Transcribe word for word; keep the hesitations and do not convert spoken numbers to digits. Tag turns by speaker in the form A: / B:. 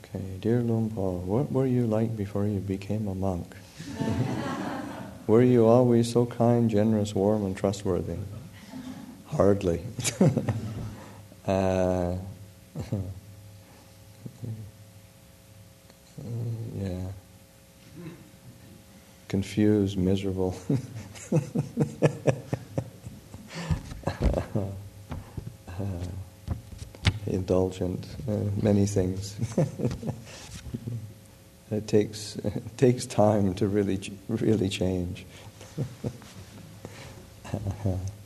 A: Okay, dear Lumpur, what were you like before you became a monk? Were you always so kind, generous, warm, and trustworthy? Hardly. uh, yeah. Confused, miserable. uh, indulgent, uh, many things. It takes it takes time to really really change.